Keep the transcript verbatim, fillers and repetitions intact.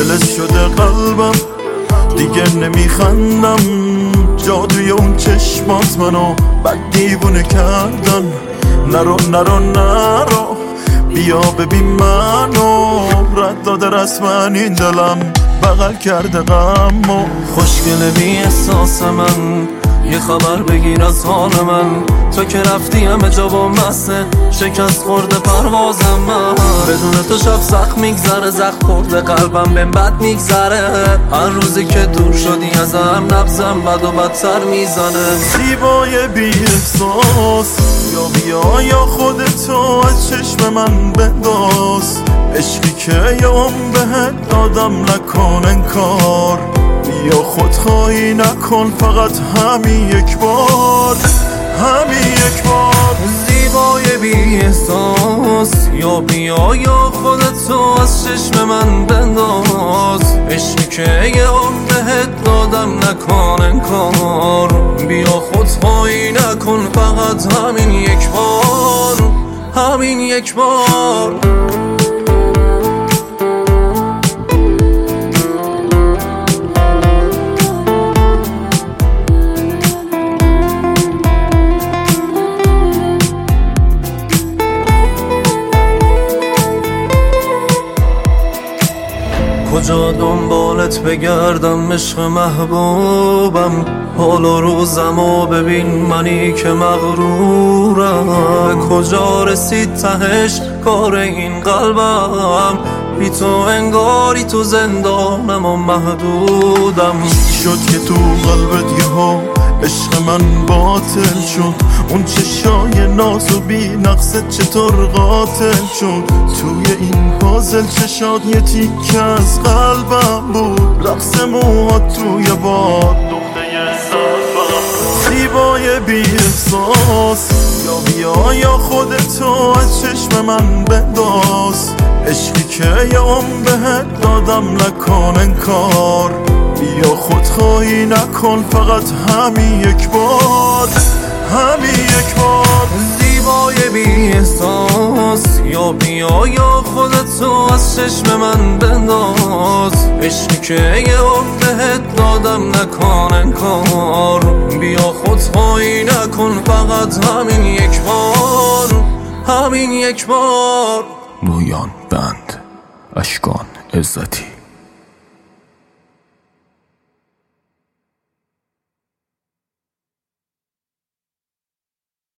فلز شده قلبم دیگه نمیخندم، جادوی اون چشمات منو بد دیوونه کردن. نرو نرو نرو بیا ببین منو، رد داده رسمن این دلم بغل کرده غمو. خوشگله بی احساس من، یه خبر بگیر از حال من. تو که رفتی همه جا با مسته، شکست خورده پروازم من. بدون تو شب سخت میگذره، زخم خورده قلبم بهم بد میگذره. هر روزی که دور شدی ازم نبضم بد و بدتر میزنه. زیبای بی احساس یا بیا یا خودتو از چشم من بنداز. عشقی که یه عمر بهت دادم نکن انکار، بیا خودخواهی نکن فقط همین یک بار، همین یک بار. زیبای بی احساس یا بیا یا خودتو از چشم من بنداز. عشقی که یه عمر بهت دادم نکن انکار، بیا خودخواهی نکن فقط همین یک بار، همین یک بار. کجا دنبالت بگردم عشق محبوبم، حال و روزمو ببین منی که مغرورم. کجا رسید تهش کار این قلبم، بی تو انگاری تو زندانم و محدودم. شد که تو قلبت یهو عشق من باطل شد، اون چشای ناز و بی نقصت چطور قاتل شد. توی این پازل چشات یه تیکه از قلبم بود، رقص موهات توی باد دخته سربم. زیبای بی احساس یا بیا یا خودتو از چشم من بنداز. عشقی که یه عمر بهت دادم نکن انکار، بیا خودخواهی نکن فقط همین یک بار، همین یک بار. زیبای بی احساس یا بیا یا خودتو از چشم من بنداز. عشقی که یه عمر بهت دادم نکن انکار، بیا خودخواهی نکن فقط همین یک بار، همین یک بار. رویان بند اشکان عزتی.